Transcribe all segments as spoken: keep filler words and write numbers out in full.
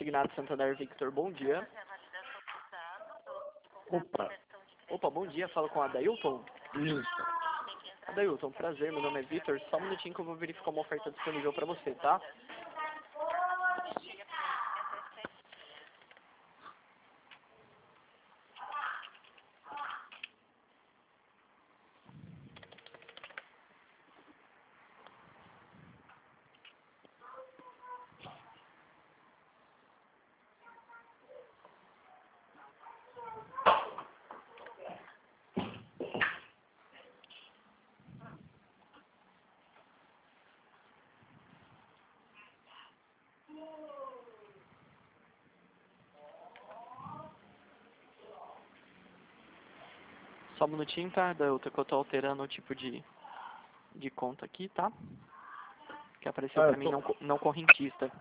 consignado Santander Victor, bom dia. Opa, Opa, bom dia, falo com a Adailton. isso. Adailton, prazer, meu nome é Victor, só um minutinho que eu vou verificar uma oferta disponível para você, tá? Só um minutinho, tá, Adailton, que eu tô alterando o tipo de, de conta aqui, tá? Que apareceu Ah, pra eu mim tô... não, co- não correntista.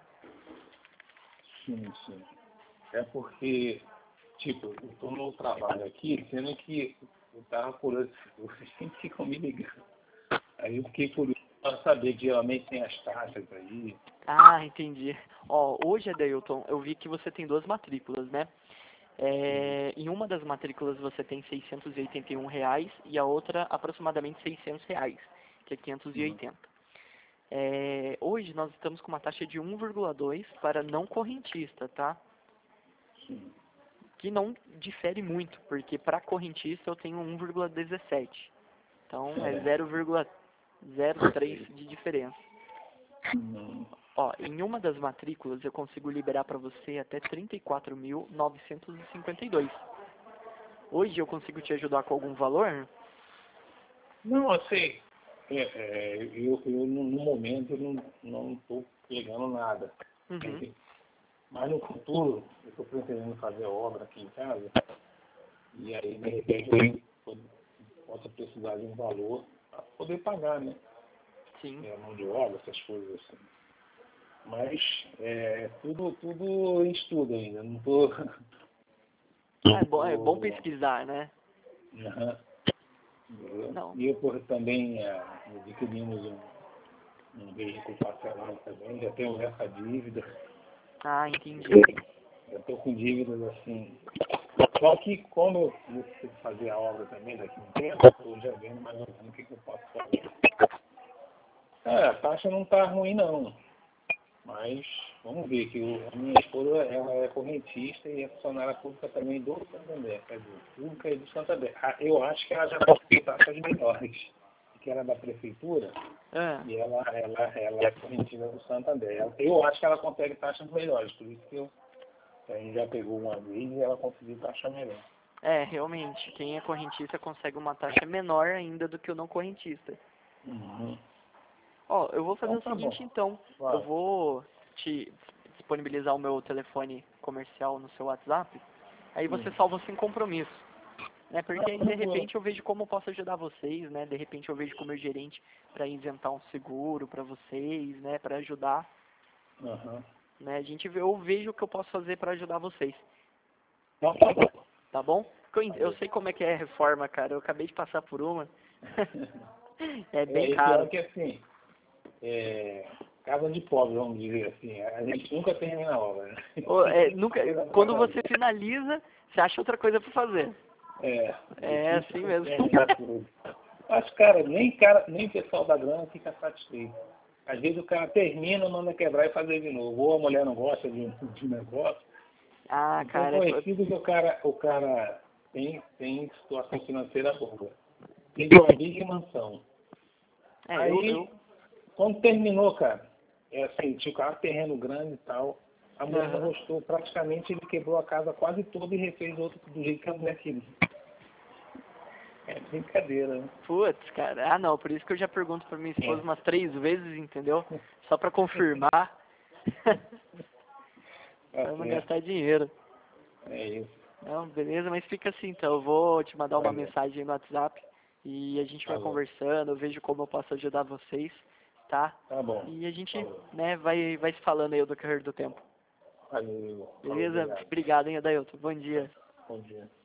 Sim, sim. É porque, tipo, eu tô no trabalho aqui, sendo que eu tava curioso, vocês sempre ficam me ligando. Aí eu fiquei curioso para saber que geralmente tem as taxas aí. Ah, entendi. Ó, hoje, Adailton, eu vi que você tem duas matrículas, né? Sim. É, em uma das matrículas você tem seiscentos e oitenta e um reais e a outra aproximadamente seiscentos reais, que é quinhentos e Uhum. oitenta. É, hoje nós estamos com uma taxa de um vírgula dois para não correntista, tá? Sim. Que não difere muito, porque para correntista eu tenho um vírgula dezessete. Então é É. zero vírgula zero três de diferença. Hum. Ó, em uma das matrículas eu consigo liberar para você até trinta e quatro mil novecentos e cinquenta e dois. Hoje eu consigo te ajudar com algum valor? Não, assim, é, é, eu, eu no, no momento eu não não estou pegando nada. Uhum. Mas no futuro, eu estou pretendendo fazer obra aqui em casa, e aí de repente eu posso precisar de um valor para poder pagar, né? Sim. É, mão de obra, essas coisas assim. Mas é tudo, tudo em estudo ainda, não estou. Ah, é bom, é bom Tô... pesquisar, né? Aham. Não. E eu por, também é, adquirimos um, um veículo parcelado também, já tenho essa dívida. Ah, entendi. Eu estou com dívidas assim. Só que como eu vou ter que fazer a obra também daqui a um tempo, eu estou já vendo mais ou menos o que, que eu posso fazer. É, a taxa não está ruim não. Mas vamos ver que o, a minha esposa ela é correntista e é funcionária pública também do Santander, quer dizer, pública e do Santander. Ah, eu acho que ela já conseguiu taxas melhores, que era da prefeitura, Ah, e ela, ela, ela é correntina do Santander. Ela- Eu acho que ela consegue taxas melhores, por isso que eu, a gente já pegou uma vez e ela conseguiu taxa melhor. é, realmente, quem é correntista consegue uma taxa menor ainda do que o não correntista. Uhum. Ó, eu vou fazer Então o tá bom. seguinte então, eu Vai. vou te disponibilizar o meu telefone comercial no seu WhatsApp, aí você Sim. salva sem compromisso, né? Porque Ah, aí de tranquilo. repente eu vejo como eu posso ajudar vocês, né? De repente eu vejo com o meu gerente para isentar um seguro para vocês, né? Para ajudar, Aham. né? A gente vê, eu vejo o que eu posso fazer para ajudar vocês, Então tá bom. tá bom? Porque Eu, en- eu Valeu. sei como é que é a reforma, cara. Eu acabei de passar por uma. É É, bem e pior caro. que assim, é, casa de pobre, vamos dizer assim, a gente nunca termina a obra, né? Ô, é, Sempre nunca, tem quando coisa a você ver. finaliza, você acha outra coisa para fazer. É, É difícil assim você mesmo. terminar tudo. Mas, cara, nem, cara, nem o pessoal da grana fica satisfeito. Às vezes o cara termina, manda quebrar e fazer de novo. Ou a mulher não gosta de, de negócio. Ah, Então, cara, é, co- conhecido que o cara, o cara tem, tem situação financeira boa. Tem uma big mansão. é eu, Aí, eu, quando terminou, cara, é assim, tinha um carro terreno grande e tal. A mulher não aham. gostou, praticamente ele quebrou a casa quase toda e refez outro do jeito que a mulher queria. É brincadeira, né? Putz, cara, ah não, por isso que eu já pergunto pra minha esposa É. umas três vezes, entendeu? Só pra confirmar, Tá pra não certo. gastar dinheiro. É isso. Não, beleza, mas fica assim então, eu vou te mandar uma Valeu. mensagem aí no WhatsApp e a gente vai Falou. conversando, eu vejo como eu posso ajudar vocês, tá? Tá bom. E a gente, Falou. né, vai, vai se falando aí do decorrer do tempo. Valeu. Falou. Beleza? Obrigado. Obrigado, hein, Adailton. Bom dia. Bom dia.